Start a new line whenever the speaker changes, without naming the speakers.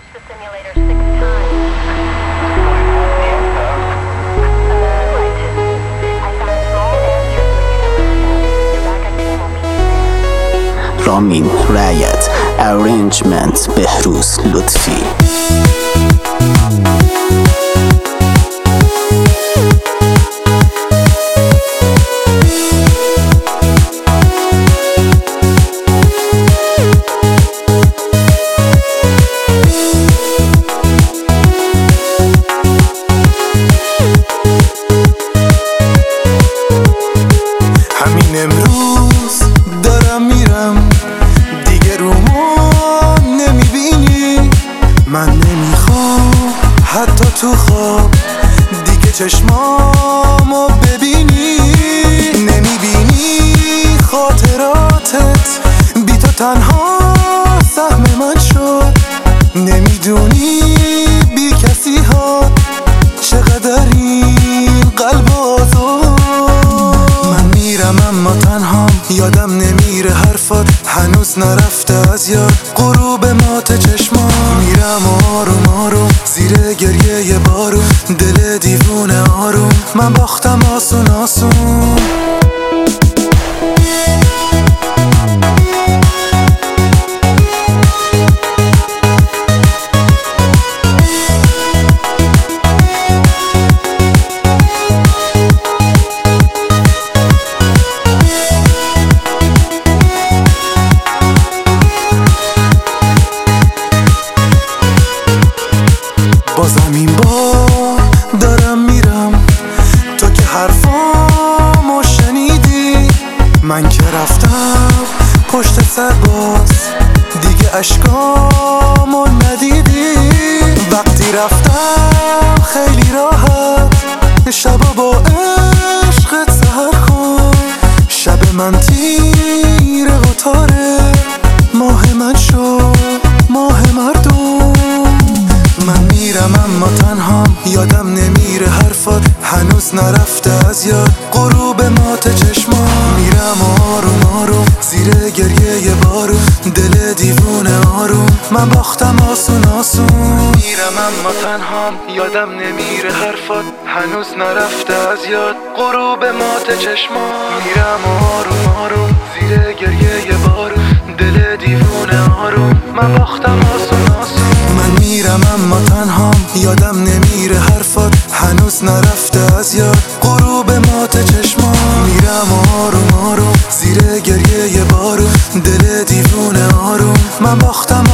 the simulator 6 times. Right. I found small answers for you to listen. Your backup team will meet you there.
رامین رعیت ارنجمنت بهروز لطفی
همین امروز دارم میرم دیگه رومو نمیبینی من نمیخوام حتی تو خواب دیگه چشمامو ببینی نمیبینی خاطراتت بی تو تنها سهم من شد نمیدونی بی کسی ها چقدر این قلب آزاد من میرم اما تنهام یادم نمیره حرفات هنوز نرفته از یاد غروب مات چشما میرم آروم آروم زیر گریه بارون دل دیوونه آروم من باختم آسون آسون بازم این بار دارم میرم تو که حرفامو شنیدی من که رفتم پشت سر باز دیگه اشکامو ندیدی وقتی رفتم خیلی راحت شبا با عشقت سحر کن شب من تیره و تاره ماه من شد ماه مردم من میرم اما تنهام یادم نمیره حرفات هنوز نرفته از یاد غروب مات چشما میرم آروم آروم زیر گریه بارون دل دیوونه آروم من باختم آسون آسون میرم اما تنهام یادم نمیره حرفات هنوز نرفته از یاد غروب مات چشما میرم آروم آروم زیر گریه بارون دل دیوونه آروم من باختم آسون آسون من میرم اما تنهام یادم نمیره حرفات هنوز نرفته از یاد غروب مات چشما میرم آروم آروم زیر گریه بارون دل دیوونه آروم من باختم